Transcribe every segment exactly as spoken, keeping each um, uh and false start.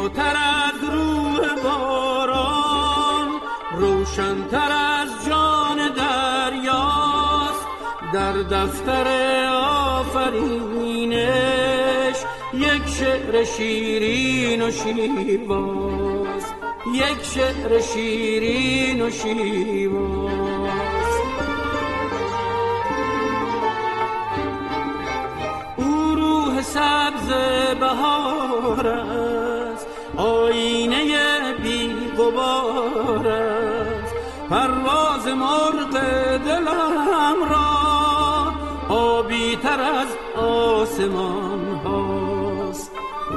زیباتر از روح باران، روشن‌تر از جان دریاست. در دفتر آفرینش یک شعر شیرین و شیواز، یک شعر شیرین و شیواز. او روح سبز بهار است، آینه بی غبار است. پرواز مرغ دلم را آبی تر از آسمان هاست.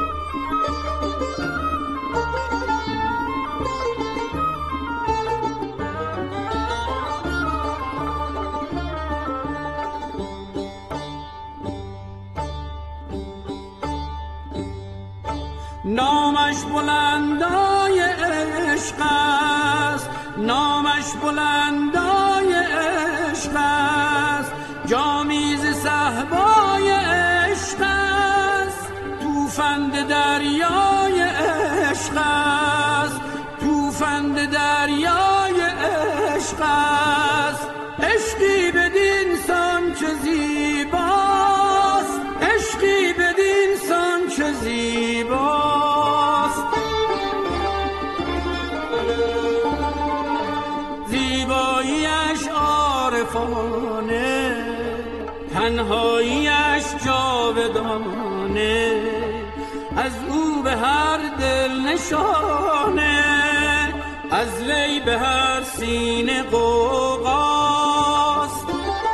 نامش بلندای عشق است، نامش بلندای عشق است. جامی ز صهبای عشق است، توفند دریای عشق است، توفند دریای عشق است. عشقی بدین سان چه زیباست، عشقی بدین سان چه زیباست. زیباییش عارفانه، تنهاییش جاودانه. از او به هر دل نشانه، از وی به هر سینه غوغاست.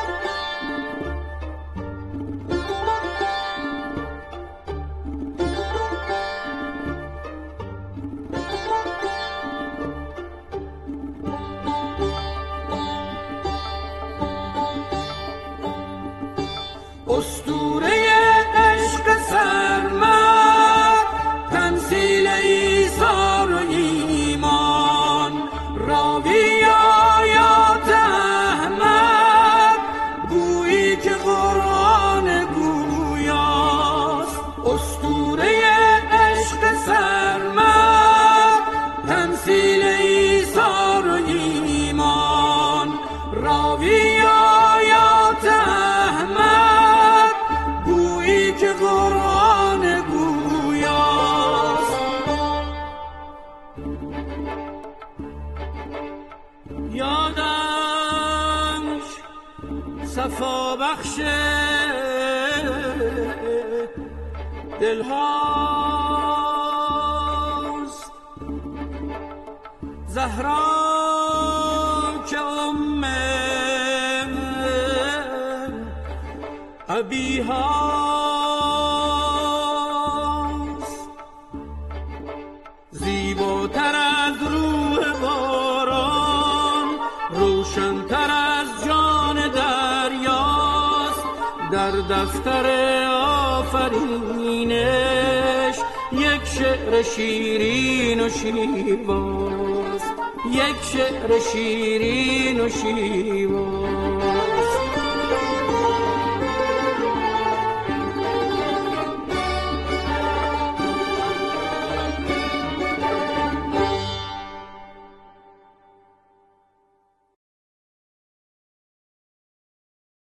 اسطوره عشق سرمد، تمثیل ایثار و ایمان. راوی آیات احمد، گویی که قرآن گویاست. اسطوره عشق سرمد، تمثیل ایثار و ایمان. راوی آیات احمد، گویی که قرآن گویاست. یادمش صفا بخش دلهاست، زهرا که ام ابیهاست. زیباتر از روح باران، روشن‌تر از جان دریاست. در دفتر آفرینش یک شعر شیرین و شیواز، یک شعر شیرین و شیواز.